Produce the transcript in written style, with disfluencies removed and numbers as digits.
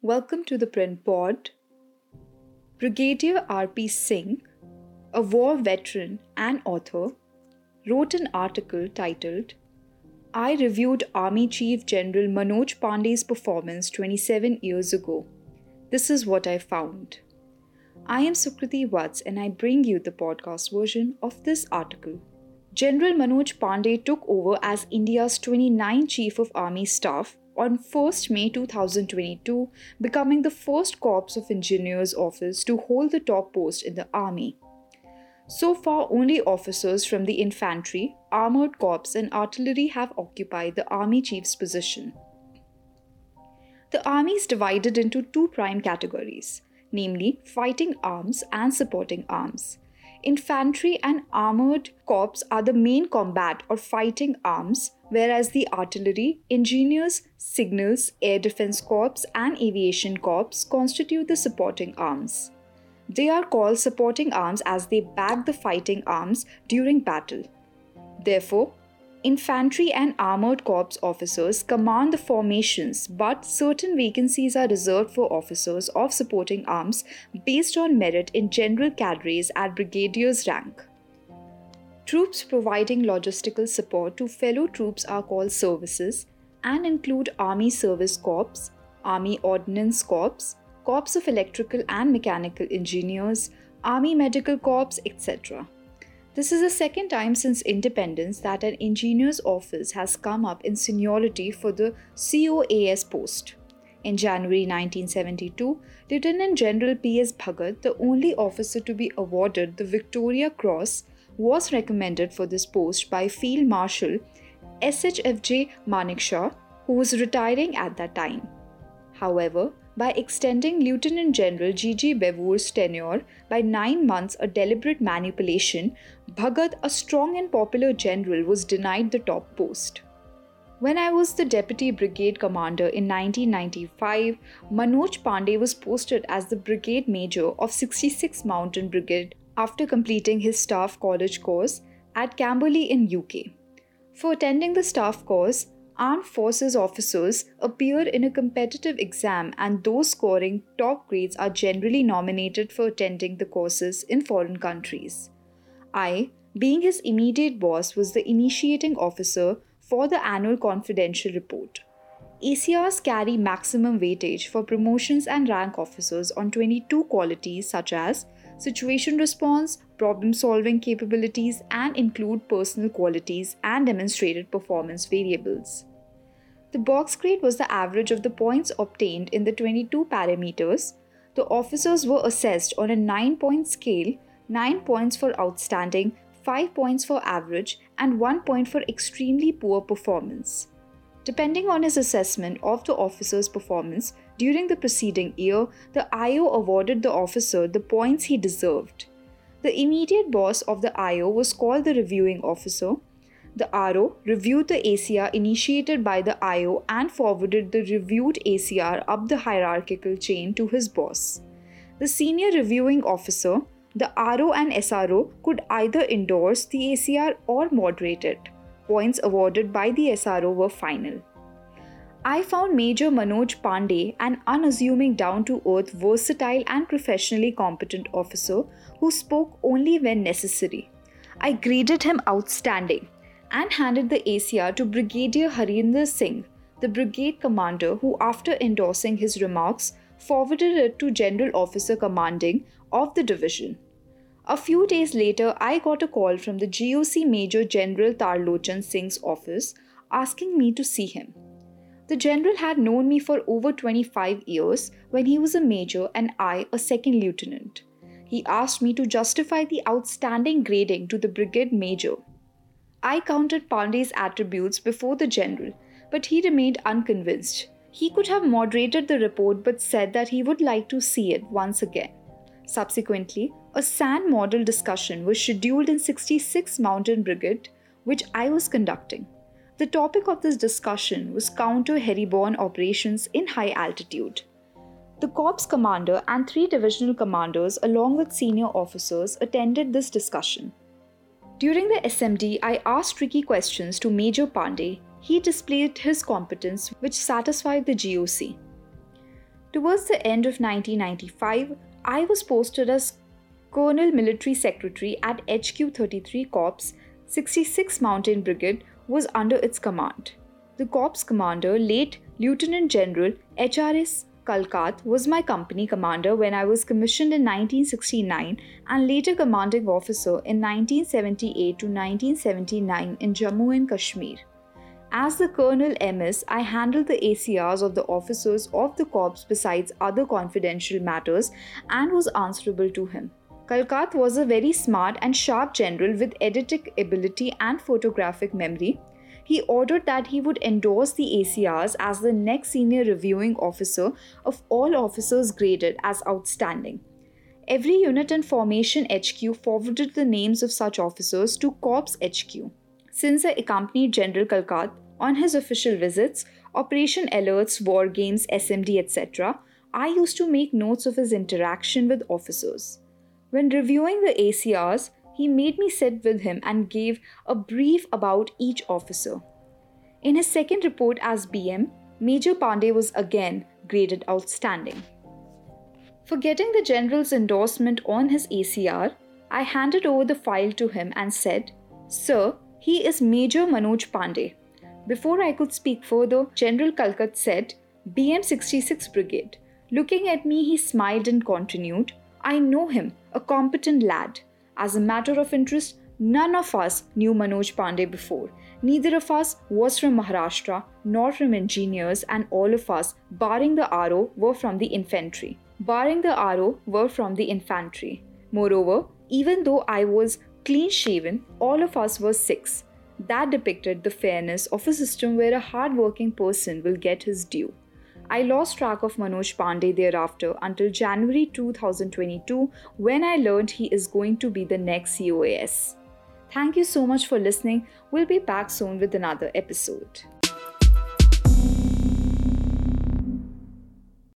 Welcome to the Print Pod. Brigadier R.P. Singh, a war veteran and author, wrote an article titled, I reviewed Army Chief General Manoj Pandey's performance 27 years ago. This is what I found. I am Sukriti Vats and I bring you the podcast version of this article. General Manoj Pandey took over as India's 29th Chief of Army Staff on 1st May 2022, becoming the first Corps of Engineers office to hold the top post in the Army. So far, only officers from the infantry, armoured corps and artillery have occupied the Army Chief's position. The Army is divided into two prime categories, namely fighting arms and supporting arms. Infantry and armoured corps are the main combat or fighting arms, whereas the artillery, engineers, signals, air defence corps and aviation corps constitute the supporting arms. They are called supporting arms as they back the fighting arms during battle. Therefore, infantry and armoured corps officers command the formations, but certain vacancies are reserved for officers of supporting arms based on merit in general cadres at brigadier's rank. Troops providing logistical support to fellow troops are called services and include Army Service Corps, Army Ordnance Corps, Corps of Electrical and Mechanical Engineers, Army Medical Corps, etc. This is the second time since independence that an engineer's office has come up in seniority for the COAS post. In January 1972, Lieutenant General P.S. Bhagat, the only officer to be awarded the Victoria Cross, was recommended for this post by Field Marshal SHFJ Manekshaw, who was retiring at that time. However, by extending Lieutenant General G.G. Bevoor's tenure by 9 months, a deliberate manipulation, Bhagat, a strong and popular general, was denied the top post. When I was the Deputy Brigade Commander in 1995, Manoj Pandey was posted as the Brigade Major of 66th Mountain Brigade after completing his Staff College course at Camberley in UK. For attending the Staff course, Armed Forces officers appear in a competitive exam and those scoring top grades are generally nominated for attending the courses in foreign countries. I, being his immediate boss, was the initiating officer for the annual confidential report. ACRs carry maximum weightage for promotions and rank officers on 22 qualities such as situation response, problem-solving capabilities, and include personal qualities and demonstrated performance variables. The box grade was the average of the points obtained in the 22 parameters. The officers were assessed on a 9-point scale, 9 points for outstanding, 5 points for average, and 1 point for extremely poor performance. Depending on his assessment of the officer's performance during the preceding year, the IO awarded the officer the points he deserved. The immediate boss of the IO was called the reviewing officer. The RO reviewed the ACR initiated by the IO and forwarded the reviewed ACR up the hierarchical chain to his boss. The senior reviewing officer, the RO and SRO, could either endorse the ACR or moderate it. Points awarded by the SRO were final. I found Major Manoj Pandey an unassuming, down-to-earth, versatile and professionally competent officer who spoke only when necessary. I graded him outstanding and handed the ACR to Brigadier Harinder Singh, the brigade commander, who after endorsing his remarks forwarded it to General Officer Commanding of the division. A few days later, I got a call from the GOC Major General Tarlochan Singh's office asking me to see him. The general had known me for over 25 years when he was a major and I a second lieutenant. He asked me to justify the outstanding grading to the brigade major. I counted Pandey's attributes before the general, but he remained unconvinced. He could have moderated the report but said that he would like to see it once again. Subsequently, a SAN model discussion was scheduled in 66th Mountain Brigade, which I was conducting. The topic of this discussion was counter-Heriborne operations in high altitude. The Corps commander and 3 divisional commanders along with senior officers attended this discussion. During the SMD, I asked tricky questions to Major Pandey. He displayed his competence, which satisfied the GOC. Towards the end of 1995, I was posted as Colonel Military Secretary at HQ 33 Corps. 66 Mountain Brigade was under its command. The Corps commander, late Lieutenant General HRS Kalkat, was my company commander when I was commissioned in 1969 and later commanding officer in 1978 to 1979 in Jammu and Kashmir. As the Colonel MS, I handled the ACRs of the officers of the corps besides other confidential matters and was answerable to him. Kalkat was a very smart and sharp general with eidetic ability and photographic memory. He ordered that he would endorse the ACRs as the next senior reviewing officer of all officers graded as outstanding. Every unit and formation HQ forwarded the names of such officers to Corps HQ. Since I accompanied General Kalkat on his official visits, Operation Alerts, War Games, SMD, etc., I used to make notes of his interaction with officers. When reviewing the ACRs, he made me sit with him and gave a brief about each officer. In his second report as BM, Major Pandey was again graded outstanding. For getting the general's endorsement on his ACR, I handed over the file to him and said, "Sir, he is Major Manoj Pandey." Before I could speak further, General Kalkat said, "BM 66 Brigade." Looking at me, he smiled and continued, "I know him, a competent lad. As a matter of interest, none of us knew Manoj Pandey before. Neither of us was from Maharashtra, nor from engineers, and all of us, barring the RO, were from the infantry. Moreover, even though I was clean-shaven, all of us were Sikhs. That depicted the fairness of a system where a hard-working person will get his due." I lost track of Manoj Pandey thereafter until January 2022 when I learned he is going to be the next COAS. Thank you so much for listening. We'll be back soon with another episode.